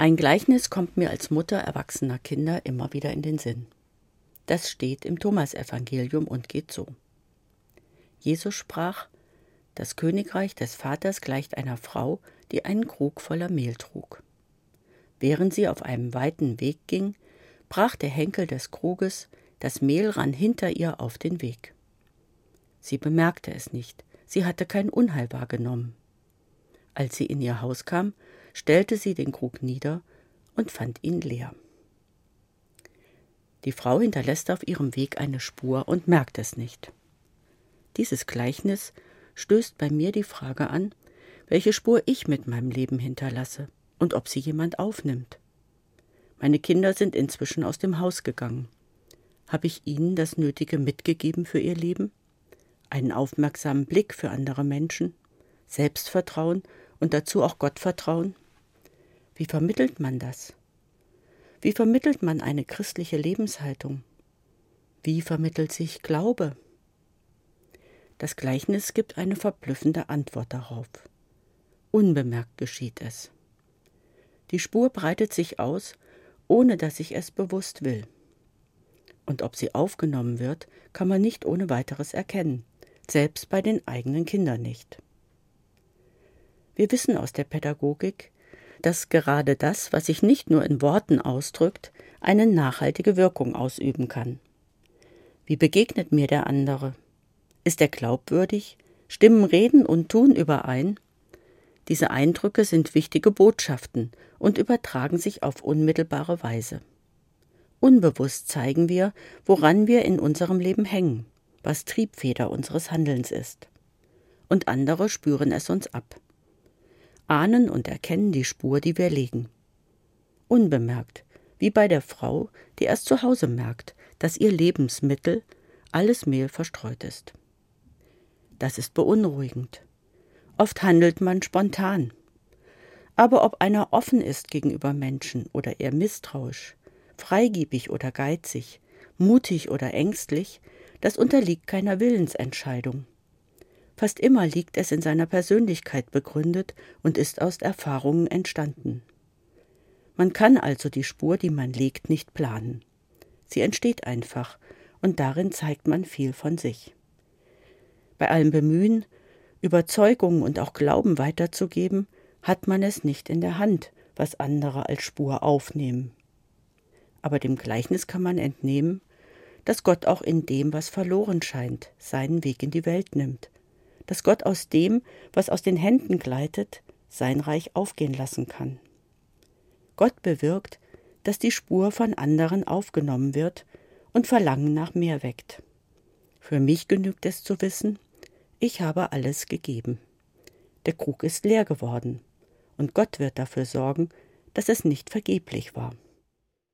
Ein Gleichnis kommt mir als Mutter erwachsener Kinder immer wieder in den Sinn. Das steht im Thomasevangelium und geht so. Jesus sprach: Das Königreich des Vaters gleicht einer Frau, die einen Krug voller Mehl trug. Während sie auf einem weiten Weg ging, brach der Henkel des Kruges, das Mehl rann hinter ihr auf den Weg. Sie bemerkte es nicht, sie hatte kein Unheil wahrgenommen. Als sie in ihr Haus kam, stellte sie den Krug nieder und fand ihn leer. Die Frau hinterlässt auf ihrem Weg eine Spur und merkt es nicht. Dieses Gleichnis stößt bei mir die Frage an, welche Spur ich mit meinem Leben hinterlasse und ob sie jemand aufnimmt. Meine Kinder sind inzwischen aus dem Haus gegangen. Habe ich ihnen das Nötige mitgegeben für ihr Leben? Einen aufmerksamen Blick für andere Menschen, Selbstvertrauen und dazu auch Gottvertrauen? Wie vermittelt man das? Wie vermittelt man eine christliche Lebenshaltung? Wie vermittelt sich Glaube? Das Gleichnis gibt eine verblüffende Antwort darauf. Unbemerkt geschieht es. Die Spur breitet sich aus, ohne dass ich es bewusst will. Und ob sie aufgenommen wird, kann man nicht ohne weiteres erkennen, selbst bei den eigenen Kindern nicht. Wir wissen aus der Pädagogik, dass gerade das, was sich nicht nur in Worten ausdrückt, eine nachhaltige Wirkung ausüben kann. Wie begegnet mir der andere? Ist er glaubwürdig? Stimmen Reden und Tun überein? Diese Eindrücke sind wichtige Botschaften und übertragen sich auf unmittelbare Weise. Unbewusst zeigen wir, woran wir in unserem Leben hängen, was Triebfeder unseres Handelns ist. Und andere spüren es uns ab. Ahnen und erkennen die Spur, die wir legen. Unbemerkt, wie bei der Frau, die erst zu Hause merkt, dass ihr Lebensmittel, alles Mehl, verstreut ist. Das ist beunruhigend. Oft handelt man spontan. Aber ob einer offen ist gegenüber Menschen oder eher misstrauisch, freigebig oder geizig, mutig oder ängstlich, das unterliegt keiner Willensentscheidung. Fast immer liegt es in seiner Persönlichkeit begründet und ist aus Erfahrungen entstanden. Man kann also die Spur, die man legt, nicht planen. Sie entsteht einfach und darin zeigt man viel von sich. Bei allem Bemühen, Überzeugungen und auch Glauben weiterzugeben, hat man es nicht in der Hand, was andere als Spur aufnehmen. Aber dem Gleichnis kann man entnehmen, dass Gott auch in dem, was verloren scheint, seinen Weg in die Welt nimmt. Dass Gott aus dem, was aus den Händen gleitet, sein Reich aufgehen lassen kann. Gott bewirkt, dass die Spur von anderen aufgenommen wird und Verlangen nach mehr weckt. Für mich genügt es zu wissen, ich habe alles gegeben. Der Krug ist leer geworden und Gott wird dafür sorgen, dass es nicht vergeblich war.